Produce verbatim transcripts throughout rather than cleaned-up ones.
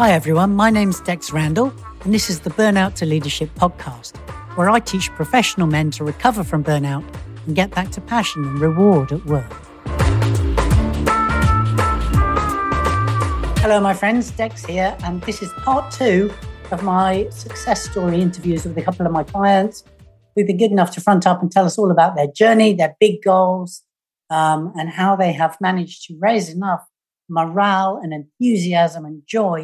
Hi everyone, my name's Dex Randall, and this is the Burnout to Leadership podcast, where I teach professional men to recover from burnout and get back to passion and reward at work. Hello my friends, Dex here, and this is part two of my success story interviews with a couple of my clients who've been good enough to front up and tell us all about their journey, their big goals, um, and how they have managed to raise enough morale and enthusiasm and joy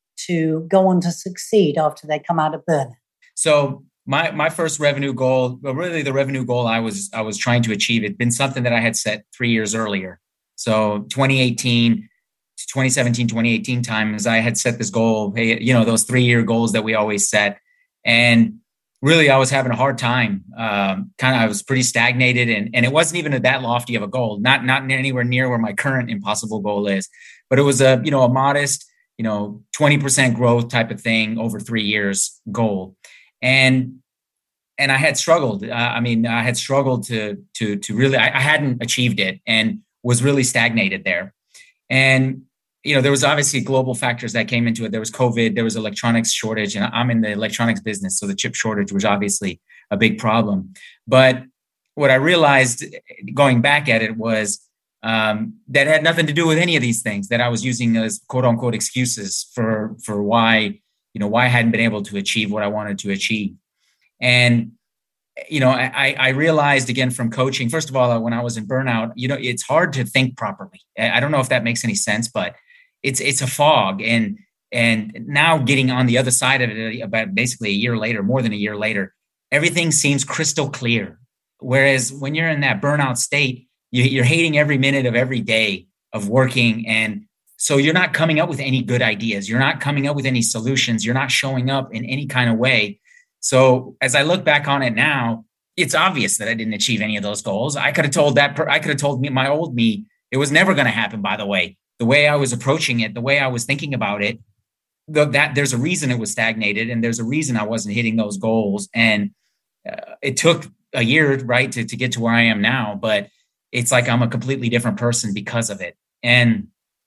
to go on to succeed after they come out of burnout. So my my first revenue goal, well, really the revenue goal I was I was trying to achieve, it'd been something that I had set three years earlier. So twenty eighteen to twenty seventeen, twenty eighteen times, I had set this goal, hey, you know, those three-year goals that we always set. And really, I was having a hard time. Um, kind of, I was pretty stagnated, and, and it wasn't even that lofty of a goal, not not anywhere near where my current impossible goal is. But it was a, you know, a modest, you know, twenty percent growth type of thing over three years goal. And, and I had struggled. Uh, I mean, I had struggled to, to, to really, I, I hadn't achieved it and was really stagnated there. And, you know, there was obviously global factors that came into it. There was COVID, there was electronics shortage, and I'm in the electronics business. So the chip shortage was obviously a big problem. But what I realized going back at it was, Um, that had nothing to do with any of these things that I was using as quote unquote excuses for, for why, you know, why I hadn't been able to achieve what I wanted to achieve. And, you know, I, I realized again from coaching, first of all, when I was in burnout, you know, it's hard to think properly. I don't know if that makes any sense, but it's, it's a fog. And, and now getting on the other side of it, about basically a year later, more than a year later, everything seems crystal clear. Whereas when you're in that burnout state, you're hating every minute of every day of working. And so you're not coming up with any good ideas. You're not coming up with any solutions. You're not showing up in any kind of way. So as I look back on it now, it's obvious that I didn't achieve any of those goals. I could have told that, I could have told me, my old me, it was never going to happen, by the way. The way I was approaching it, the way I was thinking about it, the, that there's a reason it was stagnated, and there's a reason I wasn't hitting those goals. And uh, it took a year, right, to, to get to where I am now. But it's like I'm a completely different person because of it. And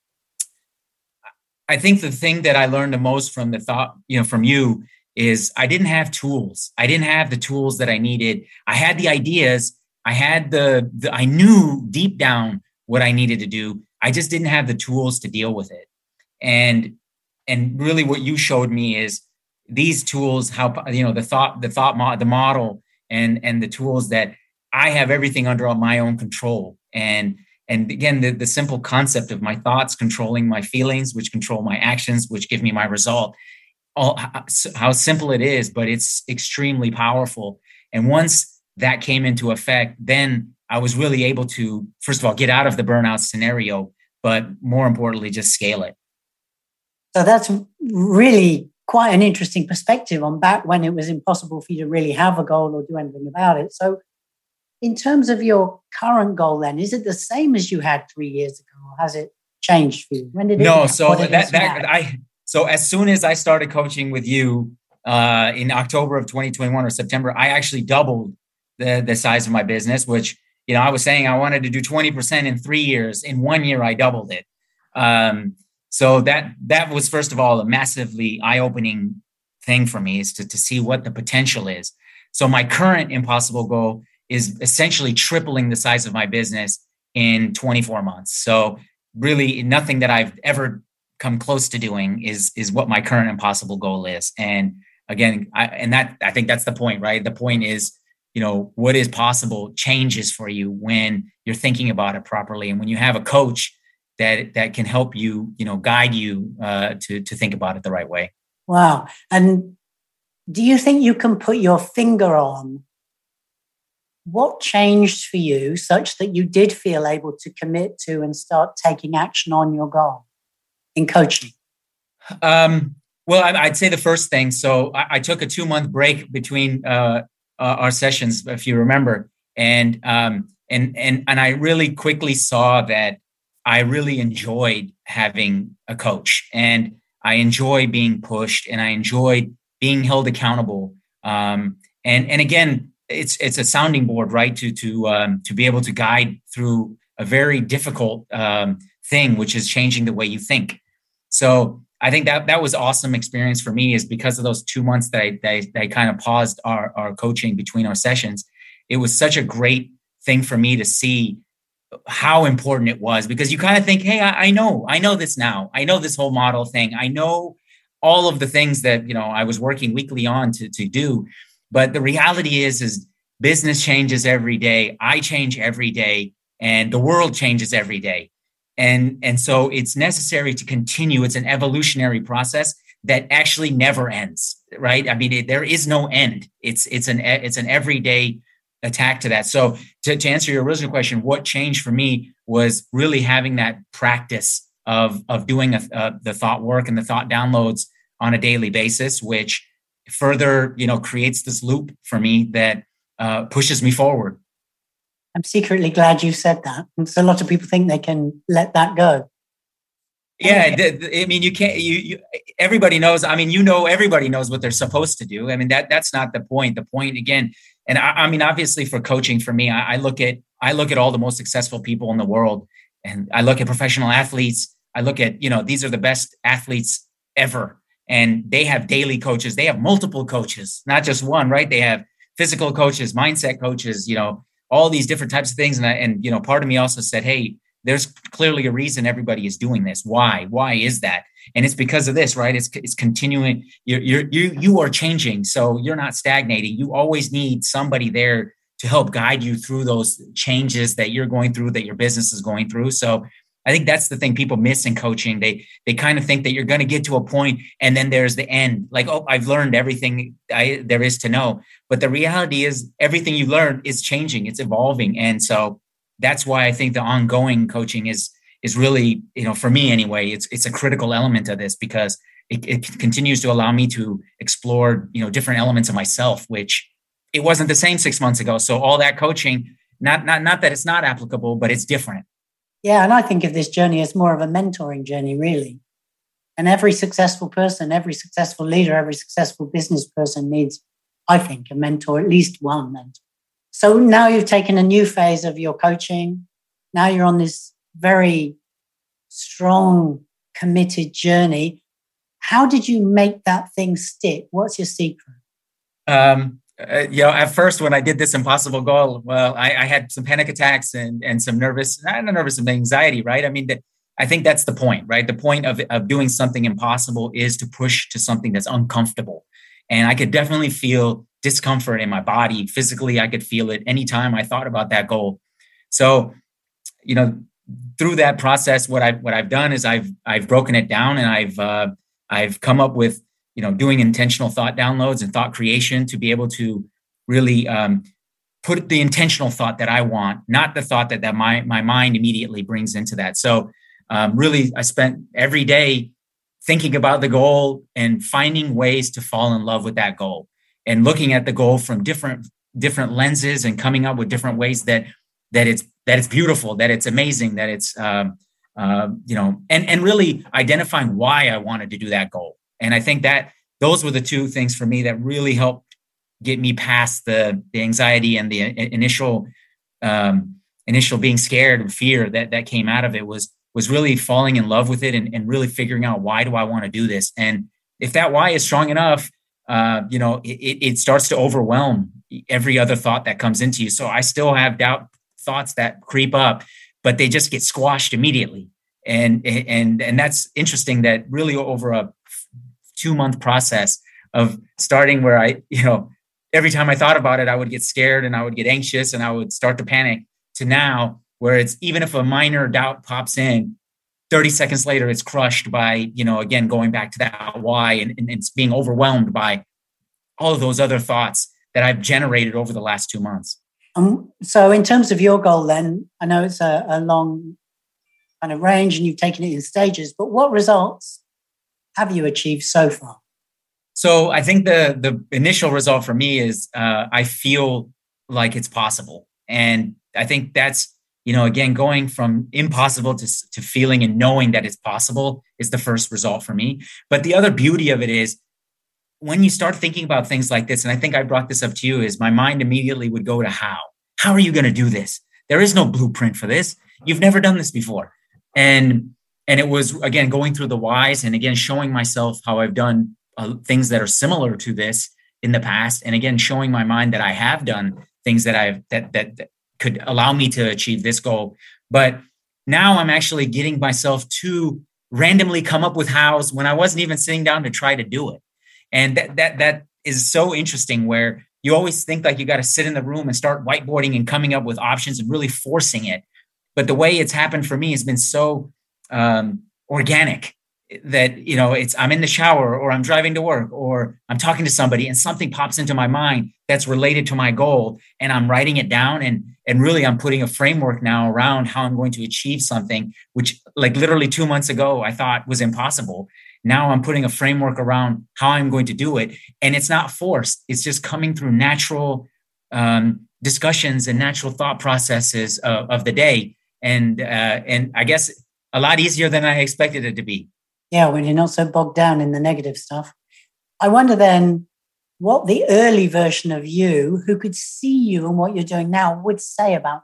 I think the thing that I learned the most from the thought, you know, from you is I didn't have tools. I didn't have the tools that I needed. I had the ideas. I had the, the I knew deep down what I needed to do. I just didn't have the tools to deal with it. And, and really what you showed me is these tools, how, you know, the thought, the thought, mo- the model and, and the tools that I have everything under my own control. And, and again, the, the simple concept of my thoughts controlling my feelings, which control my actions, which give me my result. All, how simple it is, but it's extremely powerful. And once that came into effect, then I was really able to, first of all, get out of the burnout scenario, but more importantly, just scale it. So that's really quite an interesting perspective on back when it was impossible for you to really have a goal or do anything about it. So in terms of your current goal, then, is it the same as you had three years ago, or has it changed for you? When did it? No, so that that I so as soon as I started coaching with you uh, in October of twenty twenty-one or September, I actually doubled the the size of my business. Which, you know, I was saying I wanted to do twenty percent in three years. In one year, I doubled it. Um, so that that was first of all a massively eye-opening thing for me, is to to see what the potential is. So my current impossible goal is essentially tripling the size of my business in twenty-four months. So really nothing that I've ever come close to doing is, is what my current impossible goal is. And again, I, and that, I think that's the point, right? The point is, you know, what is possible changes for you when you're thinking about it properly. And when you have a coach that, that can help you, you know, guide you uh, to, to think about it the right way. Wow. And do you think you can put your finger on what changed for you such that you did feel able to commit to and start taking action on your goal in coaching? Um, well, I'd say the first thing. So I, I took a two month break between uh, uh, our sessions, if you remember, and um, and and and I really quickly saw that I really enjoyed having a coach, and I enjoy being pushed, and I enjoyed being held accountable. Um, and and again. It's it's a sounding board, right? To to um, to be able to guide through a very difficult um, thing, which is changing the way you think. So I think that that was awesome experience for me, is because of those two months that I, that I, that I kind of paused our, our coaching between our sessions. It was such a great thing for me to see how important it was, because you kind of think, hey, I, I know, I know this now. I know this whole model thing. I know all of the things that, you know, I was working weekly on to, to do. But the reality is, is business changes every day. I change every day, and the world changes every day. And, and so it's necessary to continue. It's an evolutionary process that actually never ends, right? I mean, it, there is no end. It's, it's an, it's an everyday attack to that. So to, to answer your original question, what changed for me was really having that practice of, of doing a, uh, the thought work and the thought downloads on a daily basis, which further, you know, creates this loop for me that uh, pushes me forward. I'm secretly glad you said that. So a lot of people think they can let that go. Yeah, the, the, I mean, you can't. You, you, everybody knows. I mean, you know, everybody knows what they're supposed to do. I mean, that that's not the point. The point again, and I, I mean, obviously, for coaching, for me, I, I look at I look at all the most successful people in the world, and I look at professional athletes. I look at, you know, these are the best athletes ever, and they have daily coaches. They have multiple coaches, not just one, right? They have physical coaches, mindset coaches, you know, all these different types of things. And I, and, you know, part of me also said, hey, there's clearly a reason everybody is doing this. Why? Why is that? And it's because of this, right? It's it's continuing. You're, you're, you you are changing, so you're not stagnating. You always need somebody there to help guide you through those changes that you're going through, that your business is going through. So I think that's the thing people miss in coaching. They they kind of think that you're going to get to a point and then there's the end. Like, oh, I've learned everything I, there is to know. But the reality is everything you learn is changing. It's evolving. And so that's why I think the ongoing coaching is is really, you know, for me anyway, it's it's a critical element of this, because it, it continues to allow me to explore, you know, different elements of myself, which it wasn't the same six months ago. So all that coaching, not not not that it's not applicable, but it's different. Yeah, and I think of this journey as more of a mentoring journey, really. And every successful person, every successful leader, every successful business person needs, I think, a mentor, at least one mentor. So now you've taken a new phase of your coaching. Now you're on this very strong, committed journey. How did you make that thing stick? What's your secret? Um, uh, you know, at first when I did this impossible goal, well, I, I had some panic attacks and and some nervous, not nervous, some anxiety, right? I mean, the, I think that's the point, right? The point of, of doing something impossible is to push to something that's uncomfortable. And I could definitely feel discomfort in my body. Physically, I could feel it anytime I thought about that goal. So, you know, through that process, what I've what I've done is I've I've broken it down, and I've uh, I've come up with, you know, doing intentional thought downloads and thought creation to be able to really um, put the intentional thought that I want, not the thought that that my my mind immediately brings into that. So um, really, I spent every day thinking about the goal and finding ways to fall in love with that goal, and looking at the goal from different different lenses and coming up with different ways that that it's that it's beautiful, that it's amazing, that it's um, uh, you know, and and really identifying why I wanted to do that goal. And I think that those were the two things for me that really helped get me past the the anxiety and the initial um, initial being scared and fear that that came out of it. Was was really falling in love with it, and, and really figuring out, why do I want to do this? And if that why is strong enough, uh, you know, it, it starts to overwhelm every other thought that comes into you. So I still have doubt thoughts that creep up, but they just get squashed immediately. And, and, and that's interesting that really over a two month process of starting where I, you know, every time I thought about it, I would get scared and I would get anxious and I would start to panic, to now where it's, even if a minor doubt pops in, thirty seconds later, it's crushed by, you know, again, going back to that why, and, and it's being overwhelmed by all of those other thoughts that I've generated over the last two months. Um, so in terms of your goal then, I know it's a, a long kind of range and you've taken it in stages, but what results have you achieved so far? So I think the the initial result for me is uh, I feel like it's possible. And I think that's, you know, again, going from impossible to, to feeling and knowing that it's possible is the first result for me. But the other beauty of it is when you start thinking about things like this, and I think I brought this up to you, is my mind immediately would go to how. How are you going to do this? There is no blueprint for this. You've never done this before. And and it was, again, going through the whys and again, showing myself how I've done uh, things that are similar to this in the past. And again, showing my mind that I have done things that I've, that, that, that could allow me to achieve this goal. But now I'm actually getting myself to randomly come up with hows when I wasn't even sitting down to try to do it. And that, that, that is so interesting, where you always think like you got to sit in the room and start whiteboarding and coming up with options and really forcing it. But the way it's happened for me has been so um, organic that, you know, it's, I'm in the shower or I'm driving to work or I'm talking to somebody and something pops into my mind that's related to my goal, and I'm writing it down. And, and really I'm putting a framework now around how I'm going to achieve something, which like literally two months ago, I thought was impossible. Now I'm putting a framework around how I'm going to do it. And it's not forced. It's just coming through natural um, discussions and natural thought processes of, of the day. And, uh, and I guess a lot easier than I expected it to be. Yeah, when you're not so bogged down in the negative stuff. I wonder then what the early version of you, who could see you and what you're doing now, would say about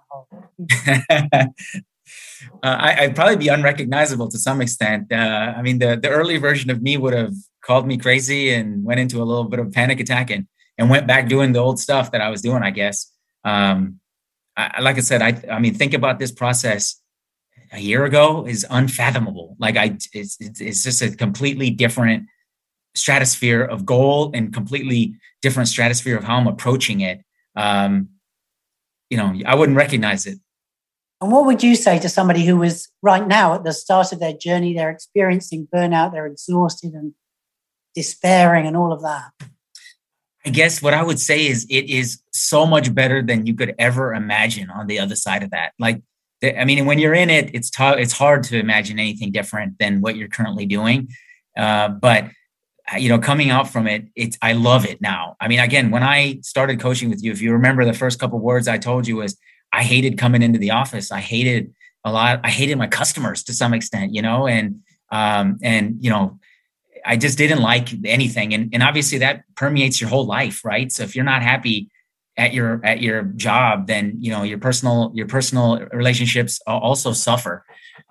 the Uh, I, I'd probably be unrecognizable to some extent. Uh, I mean, the, the early version of me would have called me crazy and went into a little bit of a panic attack and, and went back doing the old stuff that I was doing, I guess. Um, I, like I said, I, I mean, think about this process a year ago is unfathomable. Like I, it's, it's, it's just a completely different stratosphere of goal and completely different stratosphere of how I'm approaching it. Um, you know, I wouldn't recognize it. And what would you say to somebody who was right now at the start of their journey, they're experiencing burnout, they're exhausted and despairing and all of that? I guess what I would say is it is so much better than you could ever imagine on the other side of that. Like, I mean, when you're in it, it's t- it's hard to imagine anything different than what you're currently doing. Uh, but, you know, coming out from it, it's, I love it now. I mean, again, when I started coaching with you, if you remember, the first couple of words I told you was, I hated coming into the office. I hated a lot. I hated my customers to some extent, you know, and, um, and, you know, I just didn't like anything. And, and obviously that permeates your whole life, right? So if you're not happy at your, at your job, then, you know, your personal, your personal relationships also suffer.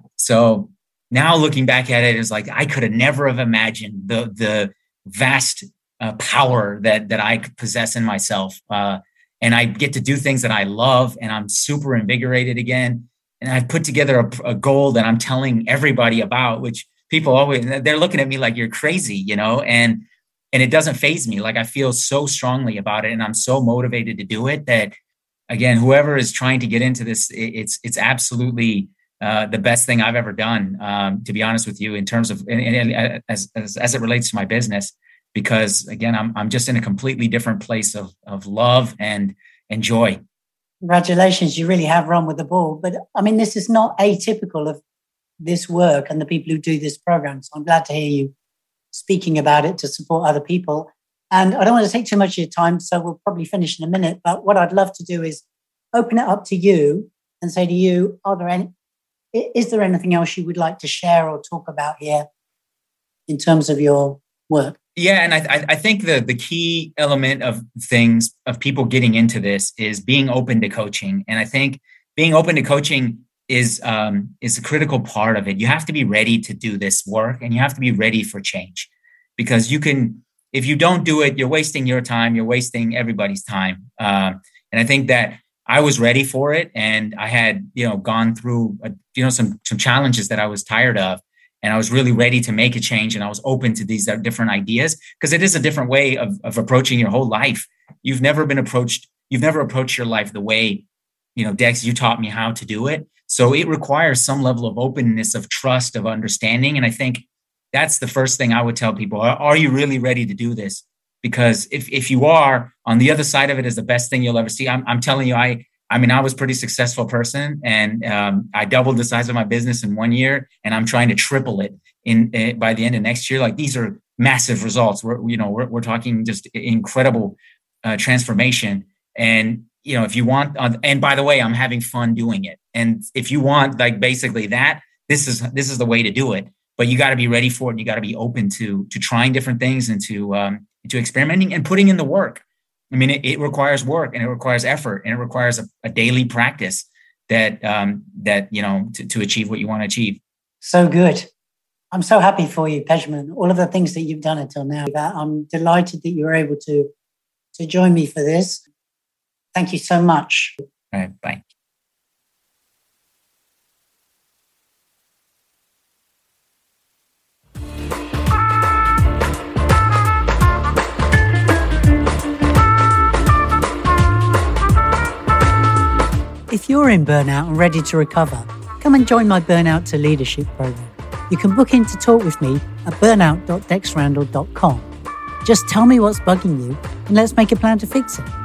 So now looking back at it, it's like, I could have never have imagined the, the vast uh, power that, that I could possess in myself. Uh, And I get to do things that I love, and I'm super invigorated again. And I've put together a, a goal that I'm telling everybody about, which people always, they're looking at me like you're crazy, you know, and, and it doesn't faze me. Like I feel so strongly about it, and I'm so motivated to do it that, again, whoever is trying to get into this, it's, it's absolutely uh, the best thing I've ever done, um, to be honest with you, in terms of, and, and as, as, as it relates to my business. Because again, I'm I'm just in a completely different place of of love and and joy. Congratulations, you really have run with the ball. But I mean, this is not atypical of this work and the people who do this program. So I'm glad to hear you speaking about it to support other people. And I don't want to take too much of your time, so we'll probably finish in a minute. But what I'd love to do is open it up to you and say to you, are there any, is there anything else you would like to share or talk about here in terms of your work? Yeah, and I, I think the the key element of things, of people getting into this, is being open to coaching. And I think being open to coaching is um, is a critical part of it. You have to be ready to do this work, and you have to be ready for change, because you can, if you don't do it, you're wasting your time, you're wasting everybody's time. Um, and I think that I was ready for it, and I had, you know, gone through, a, you know, some some challenges that I was tired of. And I was really ready to make a change, and I was open to these different ideas, because it is a different way of, of approaching your whole life. You've never been approached. You've never approached your life the way, you know, Dex, you taught me how to do it. So it requires some level of openness, of trust, of understanding. And I think that's the first thing I would tell people. Are, are you really ready to do this? Because if, if you are, on the other side of it is the best thing you'll ever see. I'm, I'm telling you, I, I mean, I was a pretty successful person, and um, I doubled the size of my business in one year, and I'm trying to triple it in uh, by the end of next year. Like, these are massive results. We're, you know, we're, we're talking just incredible uh, transformation. And, you know, if you want, uh, and by the way, I'm having fun doing it. And if you want, like, basically that, this is, this is the way to do it, but you got to be ready for it. And you got to be open to, to trying different things, and to, um, to experimenting and putting in the work. I mean, it, it requires work, and it requires effort, and it requires a, a daily practice that, um, that, you know, to, to achieve what you want to achieve. So good. I'm so happy for you, Pejman. All of the things that you've done until now. I'm delighted that you were able to, to join me for this. Thank you so much. All right, bye. If you're in burnout and ready to recover, come and join my Burnout to Leadership program. You can book in to talk with me at burnout dot dex randall dot com. Just tell me what's bugging you and let's make a plan to fix it.